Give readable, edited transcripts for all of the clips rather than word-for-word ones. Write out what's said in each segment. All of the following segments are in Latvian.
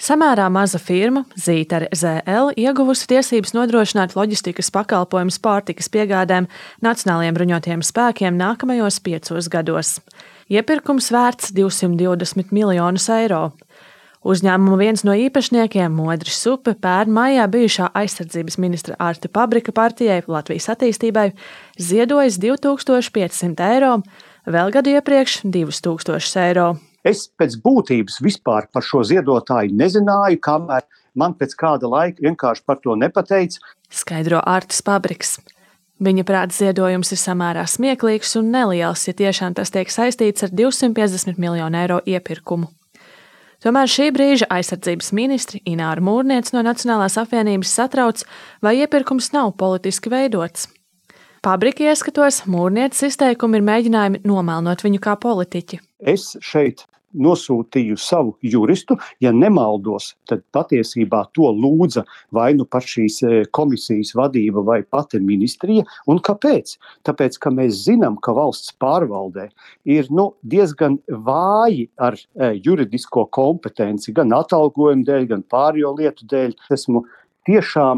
Samērā maza firma, Zītare ZL, ieguvusi tiesības nodrošināt loģistikas pakalpojumus pārtikas piegādēm Nacionālajiem bruņotajiem spēkiem nākamajos 5 gados. Iepirkums vērts 220 miljonus eiro. Uzņēmuma viens no īpašniekiem, Modris Supe, pērn maijā bijušā aizsardzības ministra Arta Pabrika partijai Latvijas attīstībai ziedojis 2500 eiro, vēl gadu iepriekš 2000 eiro. Es pēc būtības vispār par šo ziedotāju nezināju, kamēr man pēc kāda laika vienkārši par to nepateica. Skaidro Artis Pabriks. Viņa prāt ziedojums ir samērā smieklīgs un neliels, ja tiešām tas tiek saistīts ar 250 miljonu eiro iepirkumu. Tomēr šī brīža aizsardzības ministri Ināra Mūrniece no Nacionālās apvienības satrauc, vai iepirkums nav politiski veidots. Pabrika ieskatos, Mūrnieces izteikumi ir mēģinājumi nomelnot viņu kā politiķi. Es šeit nosūtīju savu juristu, ja nemaldos, tad patiesībā to lūdza vai nu pat šīs komisijas vadība vai pati ministrija. Un kāpēc? Tāpēc, ka mēs zinām, ka valsts pārvaldē ir diezgan vāji ar juridisko kompetenci, gan atalgojumu dēļ, gan pārējo lietu dēļ. Esmu tiešām,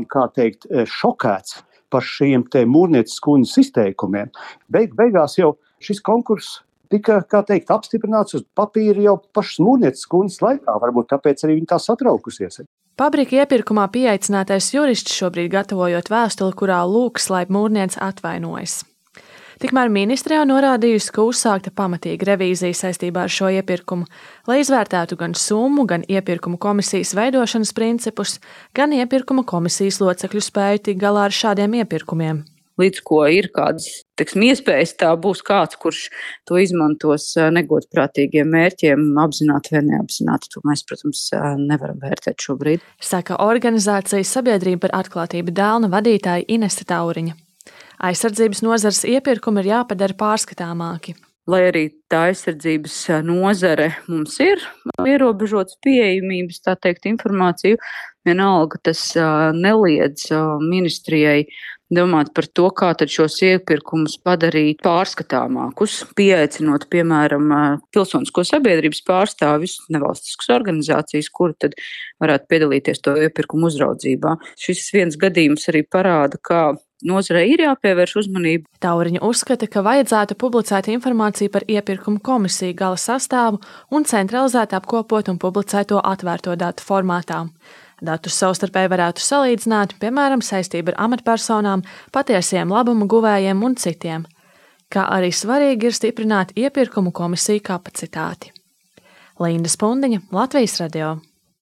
šokēts par šiem te Mūrnieces kundzes izteikumiem. Beigās jau šis konkurss tika, apstiprināts uz papīra jau pašas Mūrnieces kundzes laikā, varbūt tāpēc arī viņa tā satraukusies. Pabrika iepirkumā pieaicinātais jurists šobrīd gatavojot vēstuli, kurā lūgs, lai Mūrniece atvainojas. Tikmēr ministre jau norādījusi, ka uzsākta pamatīga revīzija saistībā ar šo iepirkumu, lai izvērtētu gan summu, gan iepirkumu komisijas veidošanas principus, gan iepirkuma komisijas locekļu spēju tikt galā ar šādiem iepirkumiem. Līdz ko ir kādas, iespējas, tā būs kāds, kurš to izmantos negodprātīgiem mērķiem, apzināti vai neapzināti. To mēs, protams, nevaram vērtēt šobrīd. Saka organizācijas Sabiedrība par atklātību dēlna vadītāja Inese Tauriņa. Aizsardzības nozares iepirkumi ir jāpadara pārskatāmāki. Lai arī tā aizsardzības nozare mums ir ierobežots pieejamības, informāciju, vienalga tas neliedz ministrijai domāt par to, kā tad šos iepirkumus padarīt pārskatāmākus, pieaicinot, piemēram, pilsonisko sabiedrības pārstāvjus, nevalstiskas organizācijas, kuri tad varētu piedalīties to iepirkumu uzraudzībā. Šis viens gadījums arī parāda, kā nozarei ir jāpievērš uzmanība. Tauriņa uzskata, ka vajadzētu publicēt informāciju par iepirkumu komisiju gala sastāvu un centralizēt apkopot un publicēt to atvērto datu formātā. Datus savstarpēji varētu salīdzināt, piemēram, saistību ar amatpersonām, patiesiem labumu guvējiem un citiem. Kā arī svarīgi ir stiprināt iepirkumu komisiju kapacitāti. Linda Spundiņa, Latvijas radio.